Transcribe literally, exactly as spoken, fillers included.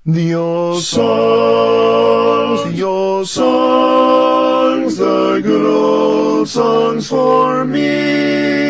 The old songs, the old songs, the good old songs for me.